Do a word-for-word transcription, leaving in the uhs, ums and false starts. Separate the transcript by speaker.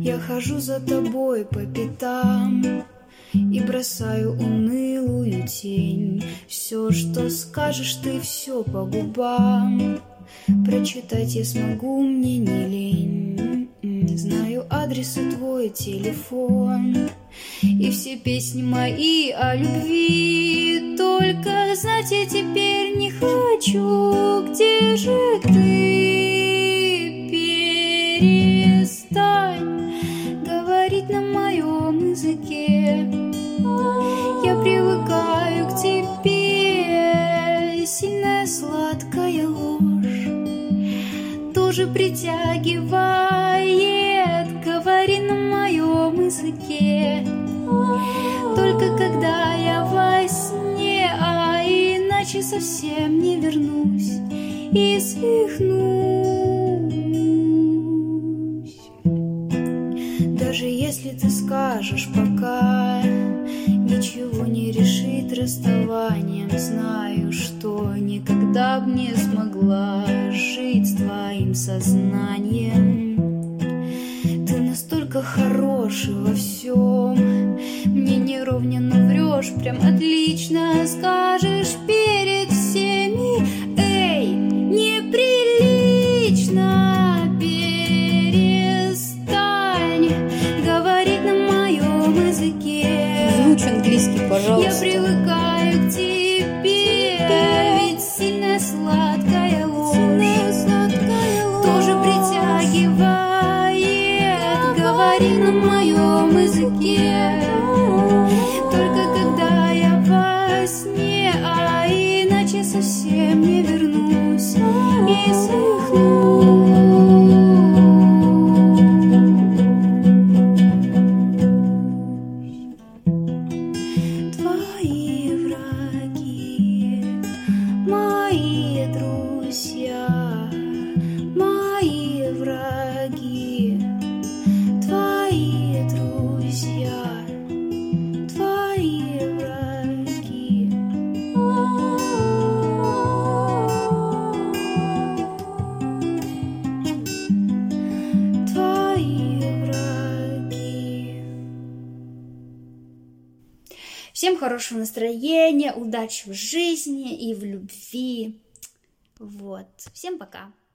Speaker 1: Я хожу за тобой по пятам и бросаю унылую тень. Все, что скажешь ты, все по губам. Прочитать я смогу, мне не лень. Знаю адрес и твой телефон, и все песни мои о любви. Только знать я теперь не хочу, где же ты? Перестань говорить на моем языке. Я привыкаю к тебе, сильная сладкая ложь тоже притягивает. Говори на моем языке, только когда я во сне, а иначе совсем не вернусь и свихнусь. Даже если ты скажешь пока, ничего не решит расставанием. Знаю, что никогда б не смогла жить с твоим сознанием. Ты настолько хороший во всем, мне не ровня, но врешь прям отлично. Скажешь перед всеми: эй, неприлично. Перестань говорить на моем языке.
Speaker 2: Звучь английский, пожалуйста.
Speaker 1: Я привыкаю к тебе, ведь сильная сладкая ложь тоже притягивает. Говори на моем языке, только когда я во сне, а иначе совсем не вернусь и свихнусь. Твои враги, мои друзья, мои враги, твои друзья, твои враги. Твои враги. Всем хорошего настроения, удачи в жизни и в любви. Вот. Всем пока.